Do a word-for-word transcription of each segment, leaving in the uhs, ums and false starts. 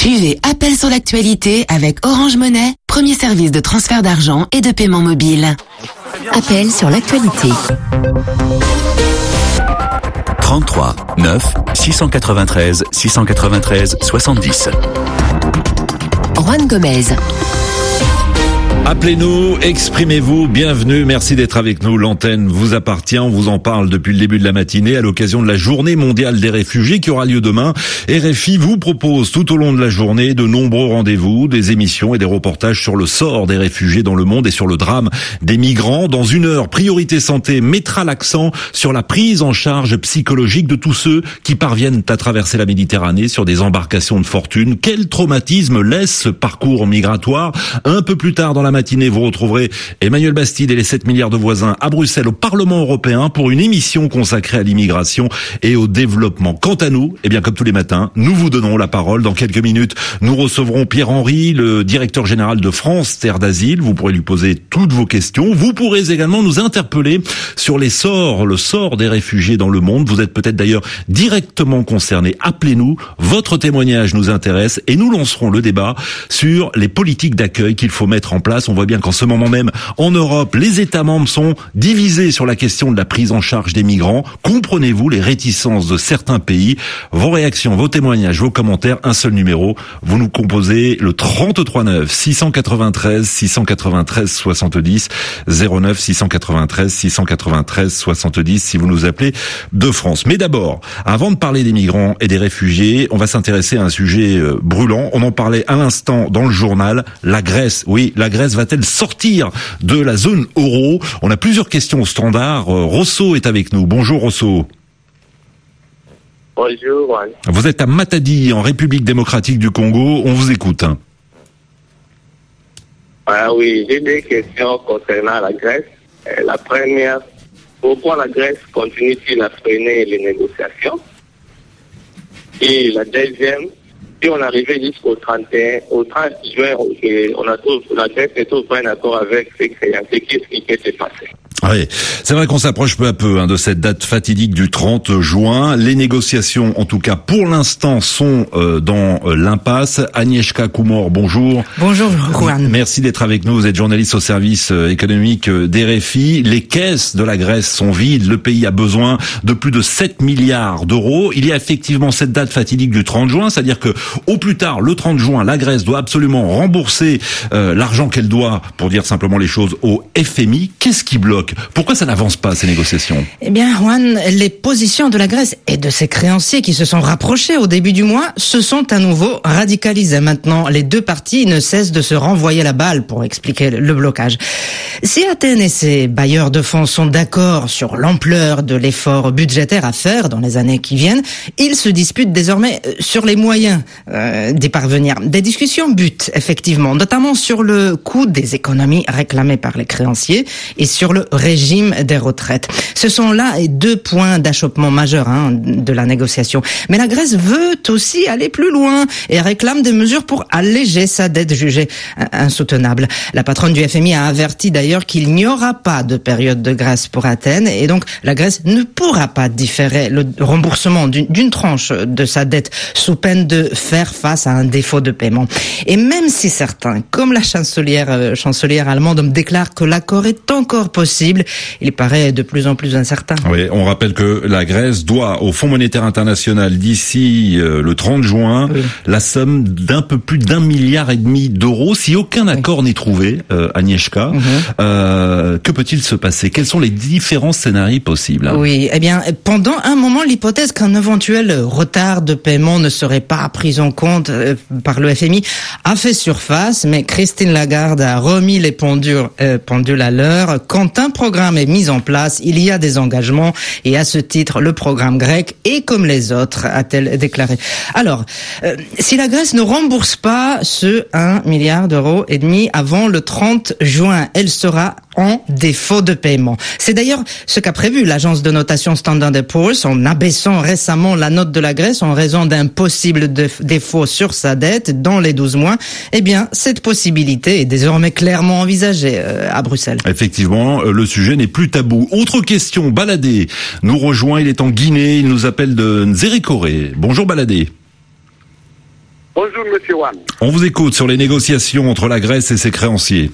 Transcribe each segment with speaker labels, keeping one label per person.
Speaker 1: Suivez Appel sur l'actualité avec Orange Money, premier service de transfert d'argent et de paiement mobile.
Speaker 2: Appel sur l'actualité.
Speaker 3: trente-trois neuf six cent quatre-vingt-treize six cent quatre-vingt-treize soixante-dix.
Speaker 2: Juan Gomez.
Speaker 4: Appelez-nous, exprimez-vous, bienvenue, merci d'être avec nous. L'antenne vous appartient, on vous en parle depuis le début de la matinée à l'occasion de la journée mondiale des réfugiés qui aura lieu demain. R F I vous propose tout au long de la journée de nombreux rendez-vous, des émissions et des reportages sur le sort des réfugiés dans le monde et sur le drame des migrants. Dans une heure, Priorité Santé mettra l'accent sur la prise en charge psychologique de tous ceux qui parviennent à traverser la Méditerranée sur des embarcations de fortune. Quel traumatisme laisse ce parcours migratoire? Un peu plus tard dans la matinée, vous retrouverez Emmanuel Bastide et les sept milliards de voisins à Bruxelles au Parlement européen pour une émission consacrée à l'immigration et au développement. Quant à nous, eh bien comme tous les matins, nous vous donnons la parole. Dans quelques minutes, nous recevrons Pierre-Henri, le directeur général de France Terre d'Asile. Vous pourrez lui poser toutes vos questions. Vous pourrez également nous interpeller sur les sorts, le sort des réfugiés dans le monde. Vous êtes peut-être d'ailleurs directement concerné. Appelez-nous, votre témoignage nous intéresse et nous lancerons le débat sur les politiques d'accueil qu'il faut mettre en place. On voit bien qu'en ce moment même, en Europe, les États membres sont divisés sur la question de la prise en charge des migrants. Comprenez-vous les réticences de certains pays? Vos réactions, vos témoignages, vos commentaires, un seul numéro. Vous nous composez le trente-trois neuf six cent quatre-vingt-treize six cent quatre-vingt-treize soixante-dix, zéro neuf six cent quatre-vingt-treize six cent quatre-vingt-treize soixante-dix si vous nous appelez de France. Mais d'abord, avant de parler des migrants et des réfugiés, on va s'intéresser à un sujet brûlant. On en parlait à l'instant dans le journal. La Grèce, oui, la Grèce va-t-elle sortir de la zone euro? On a plusieurs questions au standard. Rosso est avec nous. Bonjour Rosso.
Speaker 5: Bonjour Juan.
Speaker 4: Vous êtes à Matadi, en République démocratique du Congo. On vous écoute.
Speaker 5: Ah oui, j'ai des questions concernant la Grèce. La première, pourquoi la Grèce continue-t-il à freiner les négociations? Et la deuxième, si on arrivait jusqu'au trente et un, au trente juin, on a tout, la Grèce ne trouve pas un accord avec ses créanciers, qu'est-ce qui peut se passer?
Speaker 4: Oui, c'est vrai qu'on s'approche peu à peu hein, de cette date fatidique du trente juin. Les négociations, en tout cas pour l'instant, sont euh, dans euh, l'impasse. Agnieszka Kumor, bonjour.
Speaker 6: Bonjour Juan.
Speaker 4: Merci d'être avec nous. Vous êtes journaliste au service euh, économique euh, d'R F I. Les caisses de la Grèce sont vides. Le pays a besoin de plus de sept milliards d'euros. Il y a effectivement cette date fatidique du trente juin, c'est-à-dire que au plus tard, le trente juin, la Grèce doit absolument rembourser euh, l'argent qu'elle doit, pour dire simplement les choses, au F M I. Qu'est-ce qui bloque? Pourquoi ça n'avance pas, ces négociations?
Speaker 6: Eh bien, Juan, les positions de la Grèce et de ses créanciers qui se sont rapprochés au début du mois se sont à nouveau radicalisées. Maintenant, les deux parties ne cessent de se renvoyer la balle pour expliquer le blocage. Si Athènes et ses bailleurs de fonds sont d'accord sur l'ampleur de l'effort budgétaire à faire dans les années qui viennent, ils se disputent désormais sur les moyens euh, d'y parvenir. Des discussions butent, effectivement, notamment sur le coût des économies réclamées par les créanciers et sur le régime des retraites. Ce sont là deux points d'achoppement majeurs hein, de la négociation. Mais la Grèce veut aussi aller plus loin et réclame des mesures pour alléger sa dette jugée insoutenable. La patronne du F M I a averti d'ailleurs qu'il n'y aura pas de période de grâce pour Athènes et donc la Grèce ne pourra pas différer le remboursement d'une, d'une tranche de sa dette sous peine de faire face à un défaut de paiement. Et même si certains, comme la chancelière, euh, chancelière allemande, déclarent que l'accord est encore possible, il paraît de plus en plus incertain.
Speaker 4: Oui, on rappelle que la Grèce doit au Fonds monétaire international d'ici euh, le trente juin oui. la somme d'un peu plus d'un milliard et demi d'euros. Si aucun accord oui. n'est trouvé, euh, Agnieszka, mm-hmm. euh, que peut-il se passer? Quels sont les différents scénarios possibles hein?
Speaker 6: Oui, eh bien, pendant un moment, l'hypothèse qu'un éventuel retard de paiement ne serait pas pris en compte euh, par le F M I a fait surface, mais Christine Lagarde a remis les pendules, euh, pendules à l'heure. Quand un programme est mis en place, il y a des engagements et à ce titre, le programme grec est comme les autres, a-t-elle déclaré. Alors, euh, si la Grèce ne rembourse pas ce un milliard d'euros et demi avant le trente juin, elle sera en défaut de paiement. C'est d'ailleurs ce qu'a prévu l'agence de notation Standard and Poor's en abaissant récemment la note de la Grèce en raison d'un possible de- défaut sur sa dette dans les douze mois. Eh bien, cette possibilité est désormais clairement envisagée euh, à Bruxelles.
Speaker 4: Effectivement, le sujet n'est plus tabou. Autre question, Baladé nous rejoint, il est en Guinée, il nous appelle de Nzérékoré. Bonjour Baladé.
Speaker 7: Bonjour, monsieur Wan.
Speaker 4: On vous écoute sur les négociations entre la Grèce et ses créanciers.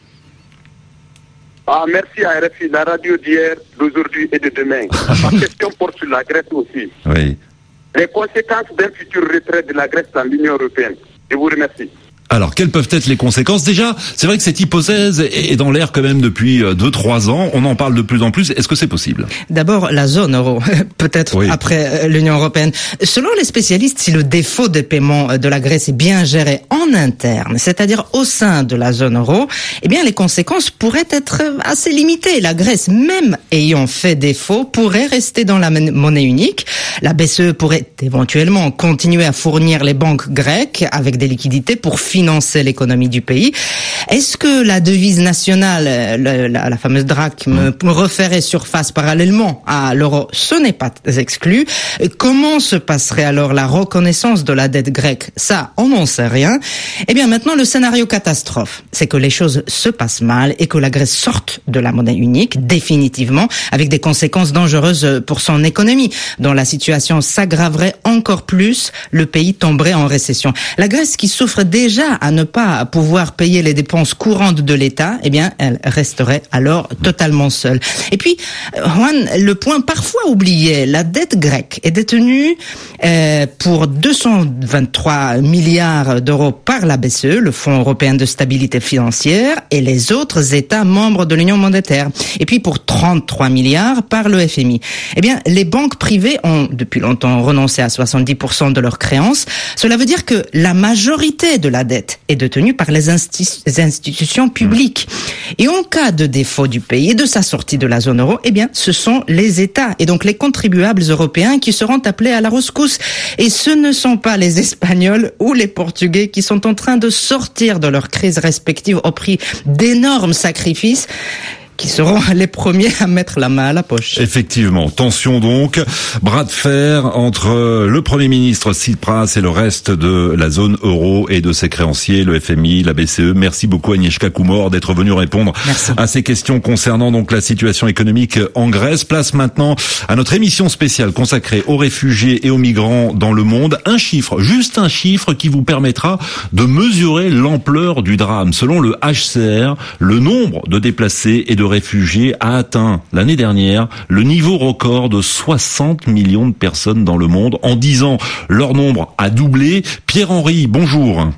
Speaker 7: Ah, merci à R F I, la radio d'hier, d'aujourd'hui et de demain. Ma question porte sur la Grèce aussi.
Speaker 4: Oui.
Speaker 7: Les conséquences d'un futur retrait de la Grèce dans l'Union européenne. Je vous remercie.
Speaker 4: Alors, quelles peuvent être les conséquences? Déjà, c'est vrai que cette hypothèse est dans l'air quand même depuis deux, trois ans. On en parle de plus en plus. Est-ce que c'est possible?
Speaker 6: D'abord, la zone euro, peut-être oui. après l'Union européenne. Selon les spécialistes, si le défaut de paiement de la Grèce est bien géré en interne, c'est-à-dire au sein de la zone euro, eh bien, les conséquences pourraient être assez limitées. La Grèce, même ayant fait défaut, pourrait rester dans la monnaie unique. La B C E pourrait éventuellement continuer à fournir les banques grecques avec des liquidités pour financer l'économie du pays. Est-ce que la devise nationale, la, la, la fameuse drachme, me referait surface parallèlement à l'euro? Ce n'est pas exclu. Comment se passerait alors la reconnaissance de la dette grecque? Ça, on n'en sait rien. Eh bien, maintenant, le scénario catastrophe, c'est que les choses se passent mal et que la Grèce sorte de la monnaie unique, définitivement, avec des conséquences dangereuses pour son économie, dont la situation s'aggraverait encore plus, le pays tomberait en récession. La Grèce, qui souffre déjà à ne pas pouvoir payer les dépenses courantes de l'État, eh bien, elle resterait alors totalement seule. Et puis, Juan, le point parfois oublié, la dette grecque est détenue euh, pour deux cent vingt-trois milliards d'euros par la B C E, le Fonds européen de stabilité financière, et les autres États membres de l'Union monétaire. Et puis pour trente-trois milliards par le F M I. Eh bien, les banques privées ont depuis longtemps renoncé à soixante-dix pour cent de leurs créances. Cela veut dire que la majorité de la dette est détenue par les insti- institutions publiques. Et en cas de défaut du pays et de sa sortie de la zone euro, eh bien, ce sont les États et donc les contribuables européens qui seront appelés à la rescousse. Et ce ne sont pas les Espagnols ou les Portugais qui sont en train de sortir de leur crise respective au prix d'énormes sacrifices, qui seront les premiers à mettre la main à la poche.
Speaker 4: Effectivement, tension donc, bras de fer entre le Premier ministre Tsipras et le reste de la zone euro et de ses créanciers, le F M I, la B C E. Merci beaucoup Agnieszka Koumor d'être venue répondre Merci. à ces questions concernant donc la situation économique en Grèce. Place maintenant à notre émission spéciale consacrée aux réfugiés et aux migrants dans le monde. Un chiffre, juste un chiffre qui vous permettra de mesurer l'ampleur du drame. Selon le H C R, le nombre de déplacés et de réfugiés a atteint l'année dernière le niveau record de soixante millions de personnes dans le monde. En dix ans, leur nombre a doublé. Pierre-Henri, bonjour.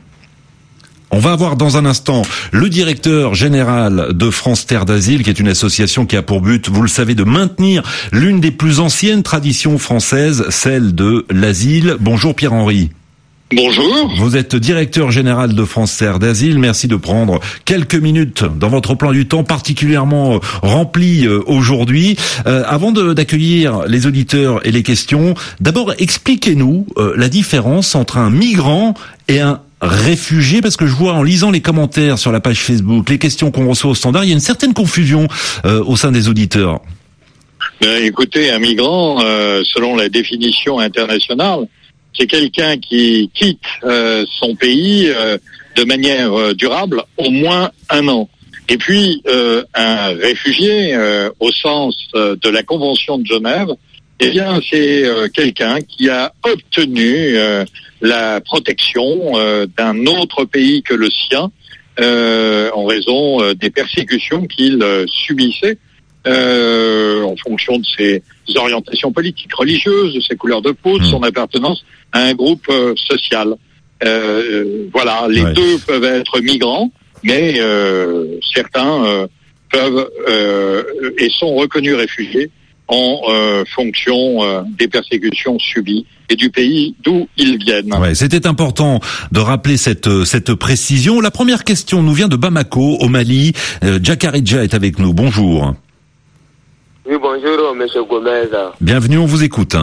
Speaker 4: On va avoir dans un instant le directeur général de France Terre d'Asile, qui est une association qui a pour but, vous le savez, de maintenir l'une des plus anciennes traditions françaises, celle de l'asile. Bonjour Pierre-Henri.
Speaker 8: Bonjour.
Speaker 4: Vous êtes directeur général de France Terre d'Asile. Merci de prendre quelques minutes dans votre plan du temps particulièrement rempli aujourd'hui. Euh, avant de, d'accueillir les auditeurs et les questions, d'abord expliquez-nous euh, la différence entre un migrant et un réfugié, parce que je vois en lisant les commentaires sur la page Facebook, les questions qu'on reçoit au standard, il y a une certaine confusion euh, au sein des auditeurs.
Speaker 8: Ben, écoutez, un migrant, euh, selon la définition internationale, c'est quelqu'un qui quitte euh, son pays euh, de manière euh, durable au moins un an. Et puis, euh, un réfugié, euh, au sens euh, de la Convention de Genève, eh bien, c'est euh, quelqu'un qui a obtenu euh, la protection euh, d'un autre pays que le sien euh, en raison euh, des persécutions qu'il euh, subissait euh, en fonction de ses orientations politiques, religieuses, de ses couleurs de peau, de son appartenance à un groupe euh, social. Euh, voilà, les ouais. deux peuvent être migrants, mais euh, certains euh, peuvent euh, et sont reconnus réfugiés en euh, fonction euh, des persécutions subies et du pays d'où ils viennent.
Speaker 4: Ouais, c'était important de rappeler cette cette précision. La première question nous vient de Bamako, au Mali. Euh, Djakaridja est avec nous. Bonjour.
Speaker 5: Oui, bonjour, monsieur Gomez.
Speaker 4: Bienvenue, on vous écoute.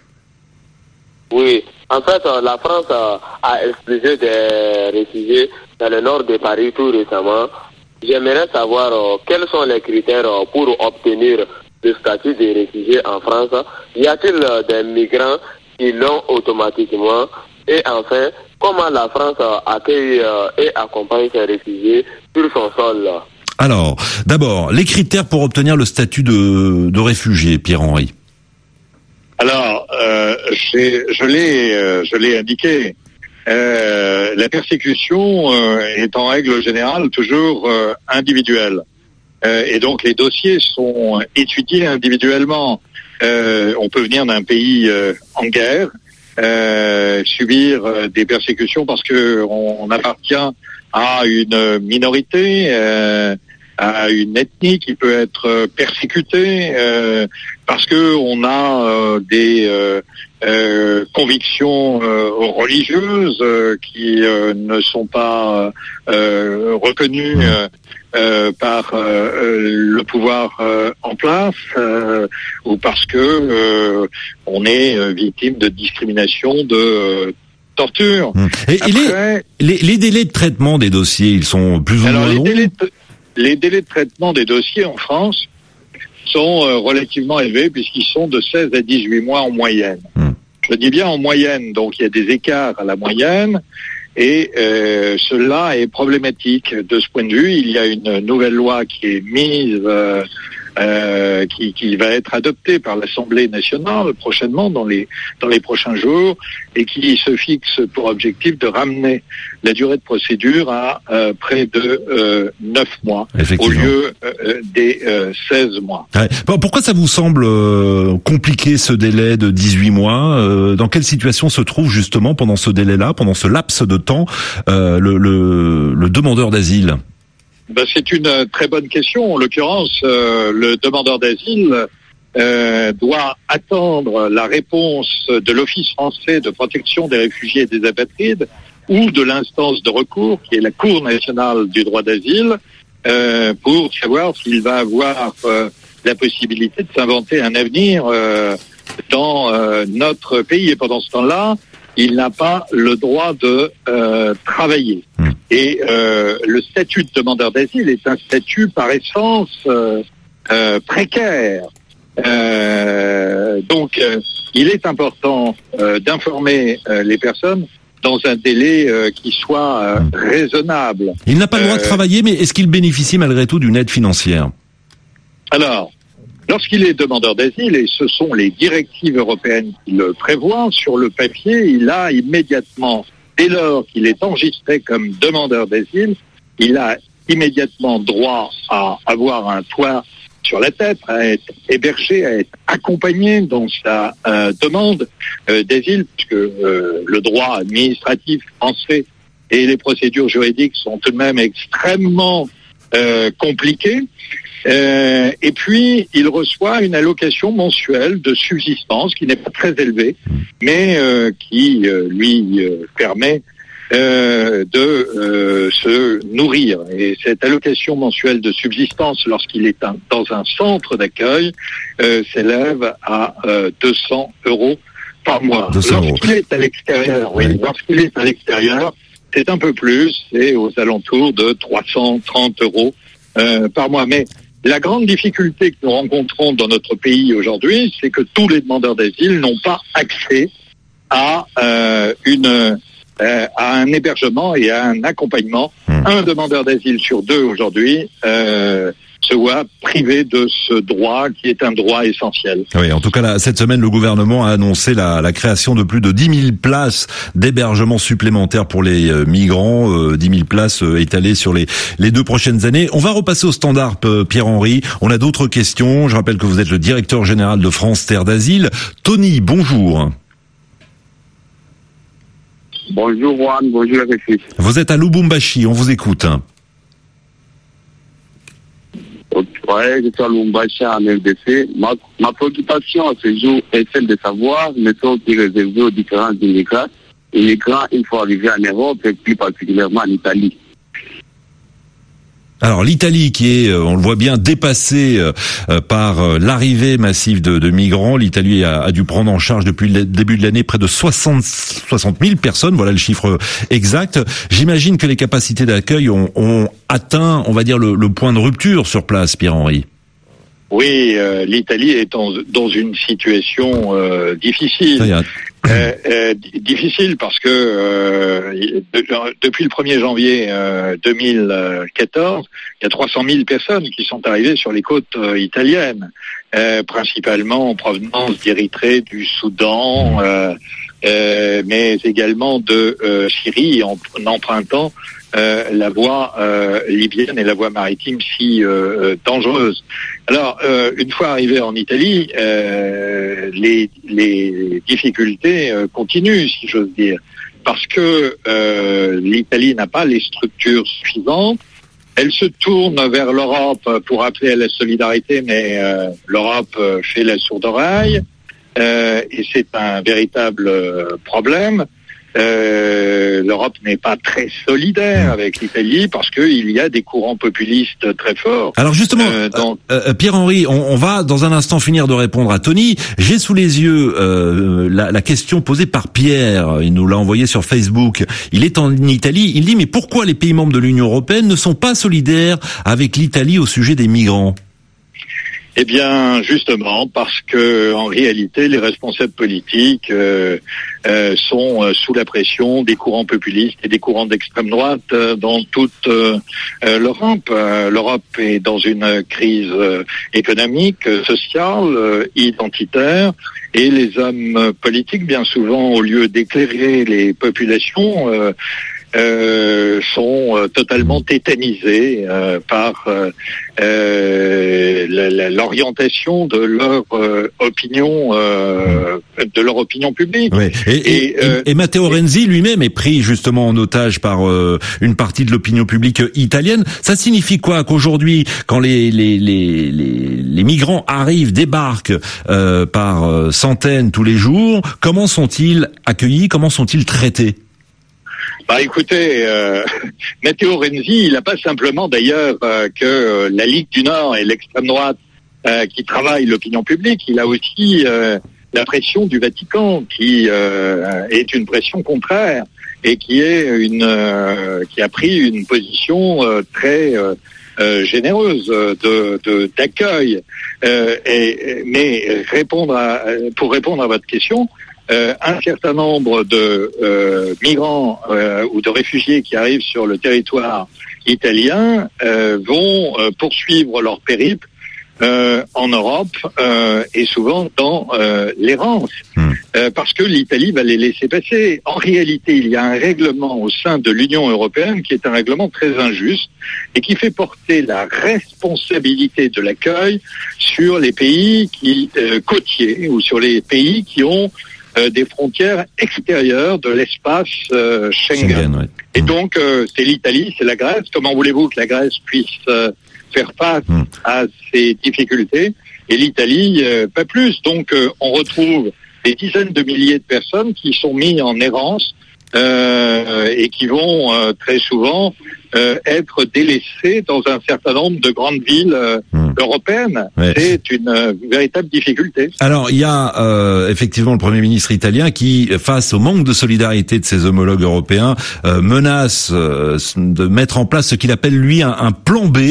Speaker 5: Oui, en fait, la France a expulsé des réfugiés dans le nord de Paris tout récemment. J'aimerais savoir quels sont les critères pour obtenir le statut de réfugié en France. Y a-t-il des migrants qui l'ont automatiquement? Et enfin, comment la France accueille et accompagne ces réfugiés sur son sol?
Speaker 4: Alors, d'abord, les critères pour obtenir le statut de, de réfugié, Pierre-Henri.
Speaker 8: Alors, euh, j'ai, je l'ai, euh, je l'ai indiqué. euh, la persécution euh, est en règle générale toujours euh, individuelle. Euh, et donc les dossiers sont étudiés individuellement. Euh, on peut venir d'un pays euh, en guerre, euh, subir euh, des persécutions parce que on, on appartient à une minorité, euh, à une ethnie qui peut être persécutée euh, parce que on a euh, des euh, euh, convictions euh, religieuses euh, qui euh, ne sont pas euh, reconnues euh, euh, par euh, le pouvoir euh, en place euh, ou parce que euh, on est euh, victime de discrimination, de euh, torture.
Speaker 4: Et, Après, et les, les, les délais de traitement des dossiers, ils sont plus ou
Speaker 8: alors
Speaker 4: moins
Speaker 8: les
Speaker 4: longs.
Speaker 8: Délais de, les délais de traitement des dossiers en France sont euh, relativement élevés puisqu'ils sont de seize à dix-huit mois en moyenne. Hum. Je dis bien en moyenne, donc il y a des écarts à la moyenne et euh, cela est problématique de ce point de vue. Il y a une nouvelle loi qui est mise, euh, euh, qui, qui va être adoptée par l'Assemblée nationale prochainement, dans les dans les prochains jours, et qui se fixe pour objectif de ramener la durée de procédure à euh, près de euh, neuf mois au lieu euh, des euh, seize mois.
Speaker 4: Ouais. Pourquoi ça vous semble euh, compliqué ce délai de dix-huit mois euh, Dans quelle situation se trouve justement pendant ce délai-là, pendant ce laps de temps, euh, le, le, le demandeur d'asile?
Speaker 8: Ben, c'est une très bonne question. En l'occurrence, euh, le demandeur d'asile euh, doit attendre la réponse de l'Office français de protection des réfugiés et des apatrides ou de l'instance de recours, qui est la Cour nationale du droit d'asile, euh, pour savoir s'il va avoir euh, la possibilité de s'inventer un avenir euh, dans euh, notre pays. Et pendant ce temps-là, il n'a pas le droit de euh, travailler. Et euh, le statut de demandeur d'asile est un statut par essence euh, euh, précaire. Euh, donc, euh, il est important euh, d'informer euh, les personnes dans un délai euh, qui soit euh, raisonnable.
Speaker 4: Il n'a pas le droit
Speaker 8: euh,
Speaker 4: de travailler, mais est-ce qu'il bénéficie malgré tout d'une aide financière?
Speaker 8: Alors, lorsqu'il est demandeur d'asile, et ce sont les directives européennes qui le prévoient, sur le papier, il a immédiatement, dès lors qu'il est enregistré comme demandeur d'asile, il a immédiatement droit à avoir un toit sur la tête, à être hébergé, à être accompagné dans sa euh, demande euh, d'asile, puisque euh, le droit administratif français et les procédures juridiques sont tout de même extrêmement euh, compliquées. Euh, et puis, il reçoit une allocation mensuelle de subsistance qui n'est pas très élevée, mais euh, qui euh, lui euh, permet euh, de euh, se nourrir. Et cette allocation mensuelle de subsistance, lorsqu'il est un, dans un centre d'accueil, euh, s'élève à euh, deux cents euros par mois. Lorsqu'il est à l'extérieur, oui, lorsqu'il est à l'extérieur, c'est un peu plus, c'est aux alentours de trois cent trente euros euh, par mois. Mais la grande difficulté que nous rencontrons dans notre pays aujourd'hui, c'est que tous les demandeurs d'asile n'ont pas accès à euh, une euh, à un hébergement et à un accompagnement. Mmh. Un demandeur d'asile sur deux aujourd'hui euh, se voit privé de ce droit qui est un droit essentiel.
Speaker 4: Oui, en tout cas, là, cette semaine, le gouvernement a annoncé la, la création de plus de dix mille places d'hébergement supplémentaires pour les euh, migrants, euh, dix mille places euh, étalées sur les, les deux prochaines années. On va repasser au standard, euh, Pierre-Henri. On a d'autres questions. Je rappelle que vous êtes le directeur général de France Terre d'Asile. Tony, bonjour.
Speaker 7: Bonjour Juan, bonjour R F I.
Speaker 4: Vous êtes à Lubumbashi, on vous écoute.
Speaker 7: Ouais, je suis à Lubumbashi en R D C. Ma, ma préoccupation à ce jour est celle de savoir le sort qui est réservé aux différents immigrants. Immigrants, il faut arriver en Europe et plus particulièrement en Italie.
Speaker 4: Alors l'Italie qui est, on le voit bien, dépassée euh, par euh, l'arrivée massive de, de migrants. L'Italie a, a dû prendre en charge depuis le début de l'année près de soixante mille personnes, voilà le chiffre exact. J'imagine que les capacités d'accueil ont, ont atteint, on va dire, le, le point de rupture sur place, Pierre-Henri.
Speaker 8: Oui, euh, l'Italie est en, dans une situation euh, difficile. Euh, euh, difficile parce que euh, de, depuis le premier janvier euh, deux mille quatorze, il y a trois cent mille personnes qui sont arrivées sur les côtes euh, italiennes, euh, principalement en provenance d'Érythrée, du Soudan, euh, euh, mais également de euh, Syrie en, en empruntant euh, la voie euh, libyenne et la voie maritime si euh, dangereuse. Alors, euh, une fois arrivé en Italie, euh, les, les difficultés euh, continuent, si j'ose dire, parce que euh, l'Italie n'a pas les structures suffisantes. Elle se tourne vers l'Europe pour appeler à la solidarité, mais euh, l'Europe fait la sourde oreille, euh, et c'est un véritable problème. Euh, L'Europe n'est pas très solidaire avec l'Italie parce qu'il y a des courants populistes très forts.
Speaker 4: Alors justement,
Speaker 8: euh, dans...
Speaker 4: euh, Pierre-Henri, on, on va dans un instant finir de répondre à Tony. J'ai sous les yeux euh, la, la question posée par Pierre. Il nous l'a envoyé sur Facebook. Il est en Italie. Il dit mais pourquoi les pays membres de l'Union européenne ne sont pas solidaires avec l'Italie au sujet des migrants ?
Speaker 8: Eh bien, justement, parce que en réalité, les responsables politiques euh, euh, sont euh, sous la pression des courants populistes et des courants d'extrême droite euh, dans toute euh, euh, l'Europe. Euh, L'Europe est dans une crise euh, économique, euh, sociale, euh, identitaire, et les hommes politiques, bien souvent, au lieu d'éclairer les populations, euh, Euh, sont euh, totalement tétanisés euh, par euh, euh, la, la, l'orientation de leur euh, opinion, euh, de leur opinion publique.
Speaker 4: Oui. Et, et, et, euh, et Matteo Renzi lui-même est pris justement en otage par euh, une partie de l'opinion publique italienne. Ça signifie quoi qu'aujourd'hui, quand les les les les, les migrants arrivent, débarquent euh, par euh, centaines tous les jours, comment sont-ils accueillis, comment sont-ils traités ?
Speaker 8: Bah écoutez, euh, Matteo Renzi, il n'a pas simplement d'ailleurs euh, que euh, la Ligue du Nord et l'extrême droite euh, qui travaillent l'opinion publique, il a aussi euh, la pression du Vatican qui euh, est une pression contraire et qui est une euh, qui a pris une position euh, très euh, euh, généreuse de, de d'accueil. Euh, et, mais répondre à, pour répondre à votre question. Euh, un certain nombre de euh, migrants euh, ou de réfugiés qui arrivent sur le territoire italien euh, vont euh, poursuivre leur périple euh, en Europe euh, et souvent dans euh, l'errance, mmh. euh, parce que l'Italie va les laisser passer. En réalité, il y a un règlement au sein de l'Union européenne qui est un règlement très injuste et qui fait porter la responsabilité de l'accueil sur les pays qui euh, côtiers ou sur les pays qui ont Euh, des frontières extérieures de l'espace euh, Schengen. Schengen ouais. Et mmh. donc, euh, c'est l'Italie, c'est la Grèce. Comment voulez-vous que la Grèce puisse euh, faire face mmh. à ces difficultés ? Et l'Italie, euh, pas plus. Donc, euh, on retrouve des dizaines de milliers de personnes qui sont mises en errance euh, et qui vont euh, très souvent euh, être délaissées dans un certain nombre de grandes villes euh, mmh. européennes. Ouais. C'est une euh, véritable difficulté.
Speaker 4: Alors, il y a euh, effectivement le Premier ministre italien qui, face au manque de solidarité de ses homologues européens, euh, menace euh, de mettre en place ce qu'il appelle, lui, un, un plan B,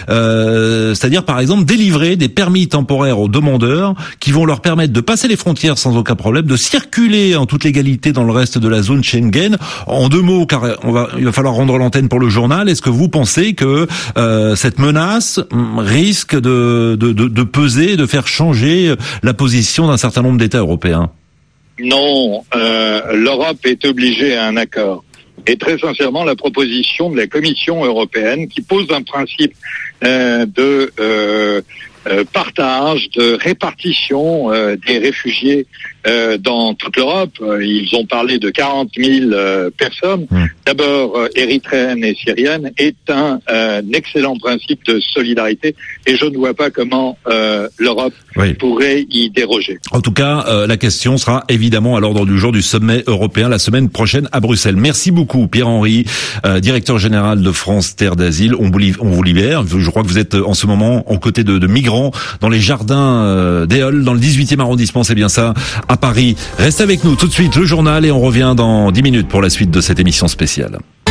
Speaker 4: euh, c'est-à-dire, par exemple, délivrer des permis temporaires aux demandeurs qui vont leur permettre de passer les frontières sans aucun problème, de circuler en toute légalité dans le reste de la zone Schengen. En deux mots, car on va, il va falloir rendre l'antenne pour le journal. Est-ce que vous pensez que euh, cette menace risque de, de, de, de peser, de faire changer la position d'un certain nombre d'États européens ?
Speaker 8: Non, euh, l'Europe est obligée à un accord. Et très sincèrement, la proposition de la Commission européenne qui pose un principe euh, de euh, euh, partage, de répartition euh, des réfugiés euh, dans toute l'Europe. Ils ont parlé de quarante mille euh, personnes. Mmh. D'abord, euh, érythréennes et syriennes, est un, euh, un excellent principe de solidarité et je ne vois pas comment euh, l'Europe oui. pourrait y déroger.
Speaker 4: En tout cas, euh, la question sera évidemment à l'ordre du jour du sommet européen la semaine prochaine à Bruxelles. Merci beaucoup Pierre-Henri, euh, directeur général de France Terre d'Asile. On vous, on vous libère. Je crois que vous êtes en ce moment aux côtés de, de migrants dans les jardins euh, d'Éole, dans le dix-huitième arrondissement, c'est bien ça, à Paris. Reste avec nous tout de suite le journal et on revient dans dix minutes pour la suite de cette émission spéciale.